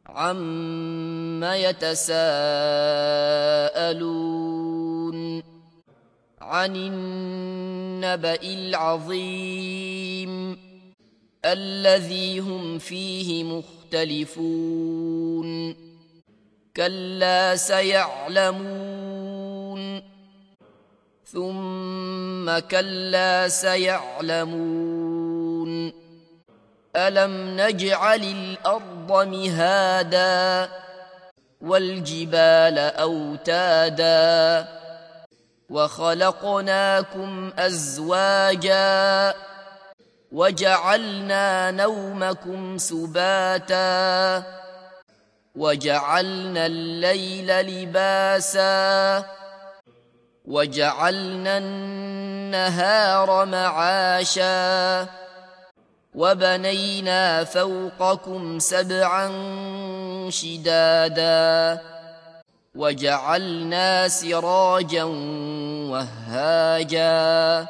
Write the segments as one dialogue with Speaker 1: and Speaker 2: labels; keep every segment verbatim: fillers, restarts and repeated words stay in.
Speaker 1: عَمَّ يَتَسَاءَلُونَ عَنِ النَّبَإِ الْعَظِيمِ الَّذِي هُمْ فِيهِ مُخْتَلِفُونَ كَلَّا سَيَعْلَمُونَ ثُمَّ كَلَّا سَيَعْلَمُونَ أَلَمْ نَجْعَلِ الْأَرْضَ مِهَادًا وَالْجِبَالَ أَوْتَادًا وَخَلَقْنَاكُمْ أَزْوَاجًا وَجَعَلْنَا نَوْمَكُمْ سُبَاتًا وَجَعَلْنَا اللَّيْلَ لِبَاسًا وَجَعَلْنَا النَّهَارَ مَعَاشًا وَبَنَيْنَا فَوْقَكُمْ سَبْعًا شِدَادًا وَجَعَلْنَا سِرَاجًا وَهَّاجًا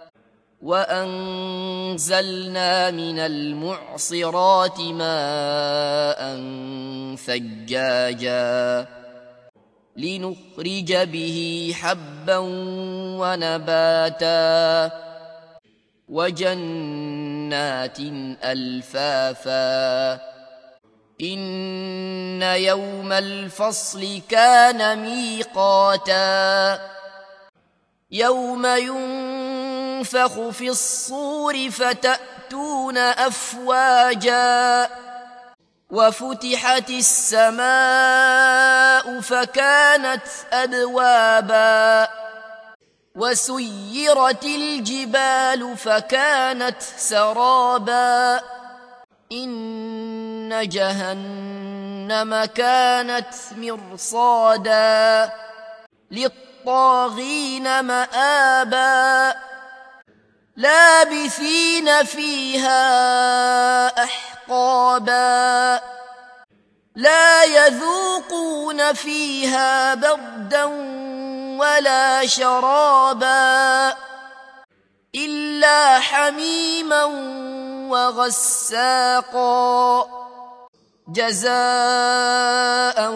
Speaker 1: وَأَنزَلْنَا مِنَ الْمُعْصِرَاتِ مَاءً ثَجَّاجًا لِنُخْرِجَ بِهِ حَبًّا وَنَبَاتًا وَجَنَّاتٍ أَلْفَافًا إِنَّ يَوْمَ الْفَصْلِ كَانَ مِيقَاتًا يَوْمَ يُنفَخُ فِي الصُّورِ فَتَأْتُونَ أَفْوَاجًا وَفُتِحَتِ السَّمَاءُ فَكَانَتْ أَبْوَابًا وَسُيِّرَتِ الْجِبَالُ فَكَانَتْ سَرَابًا إِنَّ جَهَنَّمَ كَانَتْ مِرْصَادًا لِلطَّاغِينَ مَآبًا لَابِثِينَ فِيهَا أَحْقَابًا لَا يَذُوقُونَ فِيهَا بَرْدًا وَلَا شَرَابًا إِلَّا حَمِيمًا وَغَسَّاقًا جَزَاءً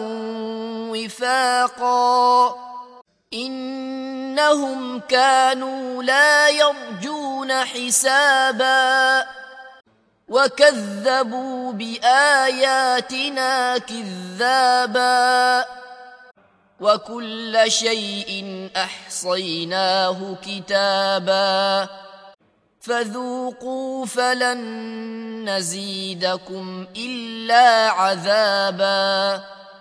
Speaker 1: وِفَاقًا إِنَّهُمْ كَانُوا لَا يَرْجُونَ حِسَابًا وَكَذَّبُوا بِآيَاتِنَا كِذَّابًا وَكُلَّ شَيْءٍ أَحْصَيْنَاهُ كِتَابًا فَذُوقُوا فَلَن نَّزِيدَكُمْ إِلَّا عَذَابًا